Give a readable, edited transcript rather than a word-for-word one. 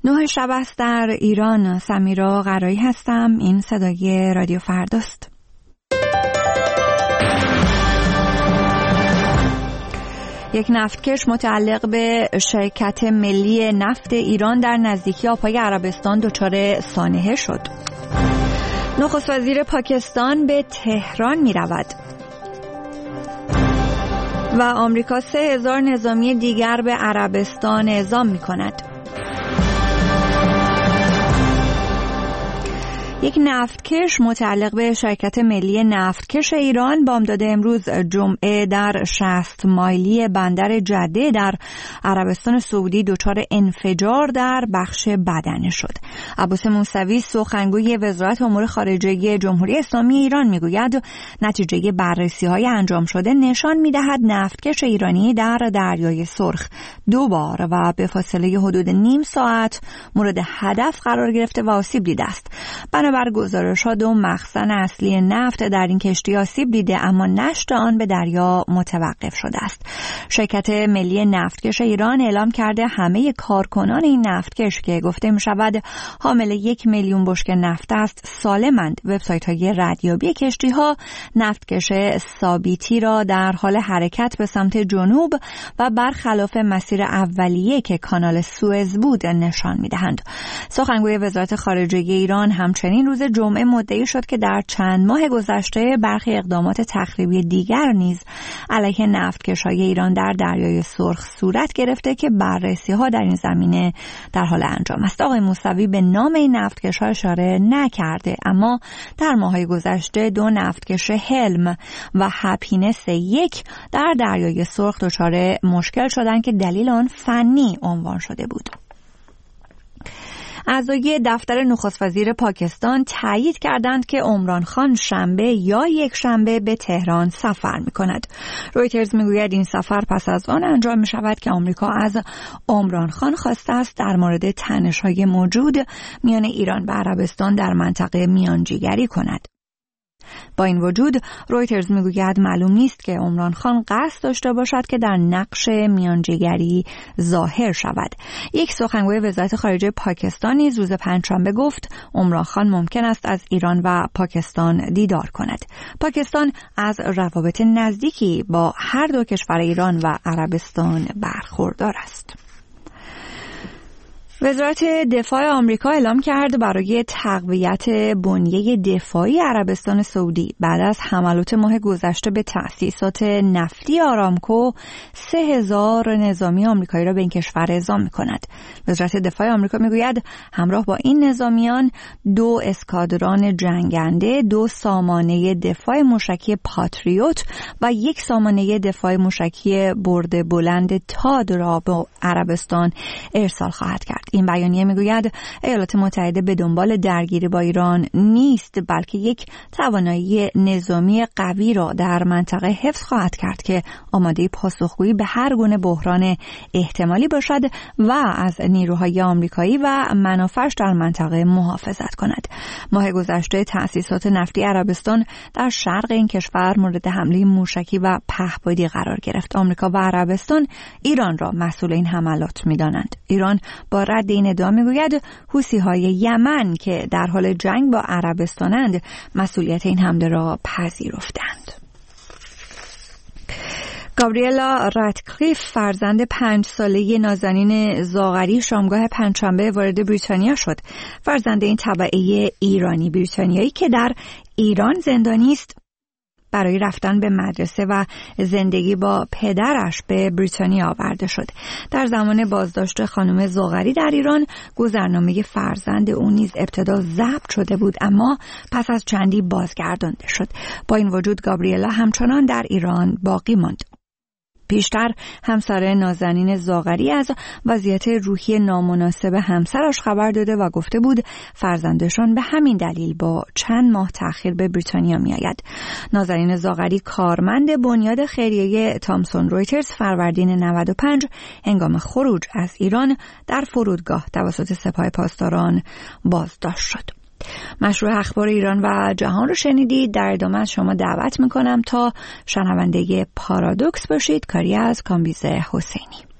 9 شب است در ایران. سمیرا قرایی هستم. این صدای رادیو فرداست. یک نفتکش متعلق به شرکت ملی نفت ایران در نزدیکی آبهای عربستان دچار سانحه شد. نخست وزیر پاکستان به تهران می رود و آمریکا 3000 نظامی دیگر به عربستان اعزام می کند. یک نفتکش متعلق به شرکت ملی نفتکش ایران بامداد امروز جمعه در 60 مایلی بندر جده در عربستان سعودی دچار انفجار در بخش بدنه شد. عباس موسوی سخنگوی وزارت امور خارجه جمهوری اسلامی ایران میگوید نتیجه بررسی‌های انجام شده نشان می‌دهد نفتکش ایرانی در دریای سرخ 2 بار و به فاصله حدود نیم ساعت مورد هدف قرار گرفته و آسیب دیده است. بر گزارشات و مخزن اصلی نفت در این کشتی آسیب دیده، اما نشت آن به دریا متوقف شده است. شرکت ملی نفتکش ایران اعلام کرده همه کارکنان این نفتکش که گفته می شود حامل 1 میلیون بشکه نفت است سالمند. وبسایت‌های ردیابی کشتی‌ها نفتکش ثابتی را در حال حرکت به سمت جنوب و برخلاف مسیر اولیه که کانال سوئز بود نشان می‌دهند. سخنگوی وزارت خارجه ایران همچنین روز جمعه مدعی شد که در چند ماه گذشته برخی اقدامات تخریبی دیگر نیز علیه نفتکش‌های ایران در دریای سرخ صورت گرفته که بررسی‌ها در این زمینه در حال انجام است. آقای موسوی به نام این نفتکش‌ها اشاره نکرده، اما در ماه‌های گذشته 2 نفتکش هلم و هپینس 1 در دریای سرخ دچار مشکل شدند که دلیل آن فنی عنوان شده بود. اعضای دفتر نخست وزیر پاکستان تایید کردند که عمران خان شنبه یا یک شنبه به تهران سفر می‌کند. رویترز می‌گوید این سفر پس از آن انجام می‌شود که آمریکا از عمران خان خواسته است در مورد تنش‌های موجود میان ایران و عربستان در منطقه میانجیگری کند. با این وجود رویترز میگوید معلوم نیست که عمران خان قصد داشته باشد که در نقش میانجیگری ظاهر شود. یک سخنگوی وزارت خارجه پاکستان نیز روز پنجشنبه گفت عمران خان ممکن است از ایران و پاکستان دیدار کند. پاکستان از روابط نزدیکی با هر دو کشور ایران و عربستان برخوردار است. وزارت دفاع آمریکا اعلام کرد برای تقویت بنیه دفاعی عربستان سعودی بعد از حملات ماه گذشته به تأسیسات نفتی آرامکو 3000 نظامی آمریکایی را به این کشور اعزام می‌کند. وزارت دفاع آمریکا می‌گوید همراه با این نظامیان 2 اسکادران جنگنده، 2 سامانه دفاع موشکی پاتریوت و 1 سامانه دفاع موشکی برد بلند تاد را به عربستان ارسال خواهد کرد. این بیانیه میگوید ایالات متحده به دنبال درگیری با ایران نیست، بلکه یک توانایی نظامی قوی را در منطقه حفظ خواهد کرد که آماده پاسخگویی به هر گونه بحران احتمالی باشد و از نیروهای آمریکایی و منافعش در منطقه محافظت کند. ماه گذشته تأسیسات نفتی عربستان در شرق این کشور مورد حمله موشکی و پهپادی قرار گرفت. آمریکا و عربستان ایران را مسئول این حملات می‌دانند. ایران با رد این ادعا میگوید حوثی‌های یمن که در حال جنگ با عربستانند مسئولیت این حمله را پذیرفتند. گابریلا رادکلیف فرزند 5 ساله نازنین زاغری شامگاه پنجشنبه وارد بریتانیا شد. فرزند این تبعه ایرانی بریتانیایی که در ایران زندانی است برای رفتن به مدرسه و زندگی با پدرش به بریتانیا آورده شد. در زمان بازداشت خانم زاغری در ایران گذرنامه فرزند او نیز ابتدا ضبط شده بود، اما پس از چندی بازگردانده شد. با این وجود گابریلا همچنان در ایران باقی ماند. پیشتر همسر نازنین زاغری از وضعیت روحی نامناسب همسرش خبر داده و گفته بود فرزندشان به همین دلیل با چند ماه تأخیر به بریتانیا می آید. نازنین زاغری کارمند بنیاد خیریه تامسون رویترز فروردین 95 هنگام خروج از ایران در فرودگاه توسط سپاه پاسداران بازداشت شد. مشروع اخبار ایران و جهان رو شنیدید. در ادامه از شما دعوت میکنم تا شنونده پارادوکس باشید، کاری از کامبیز حسینی.